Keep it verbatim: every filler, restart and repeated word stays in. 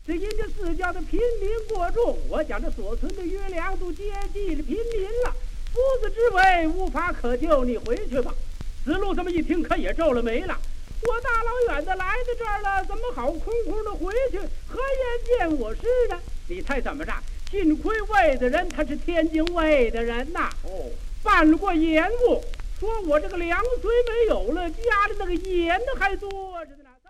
这因这自家的贫民过重，我将这所存的余粮都接济了贫民了。夫子之为无法可救，你回去吧。子路这么一听，可也皱了眉了。我大老远的来到这儿了，怎么好空空的回去？何言见我师呢？你猜怎么着？幸亏魏的人他是天津卫的人呐。 哦， 办过延误，说我这个粮虽没有了，家里那个盐还多着呢。